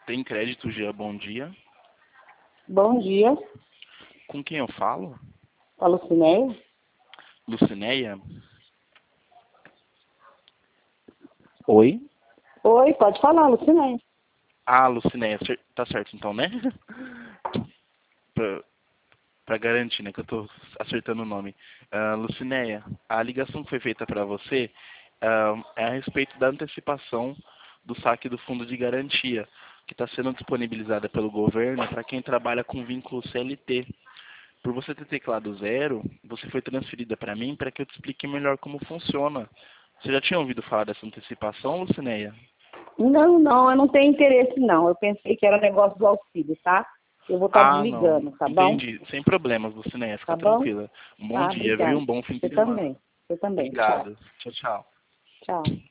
Tem crédito, Gia, bom dia. Bom dia, Com quem eu falo? a Lucinéia. Lucinéia? Oi? Oi, pode falar, Lucinéia. Ah, Lucinéia, tá certo então, né? pra, pra garantir, né, que eu tô acertando o nome. Lucinéia, a ligação que foi feita para você é a respeito da antecipação do saque do fundo de garantia, que está sendo disponibilizada pelo governo para quem trabalha com vínculo CLT. Por você ter teclado zero, você foi transferida para mim para que eu te explique melhor como funciona. Você já tinha ouvido falar dessa antecipação, Lucinéia? Não, eu não tenho interesse não. Eu pensei que era negócio do auxílio, tá? Eu vou estar Ah, não. desligando, tá bom? Entendi. Sem problemas, Lucinéia. Fica Tá bom? tranquila. Um bom Tá, dia, viu? obrigada. Um bom fim de Você semana. também. Você também. Tchau. Obrigado. Tchau, tchau. Tchau.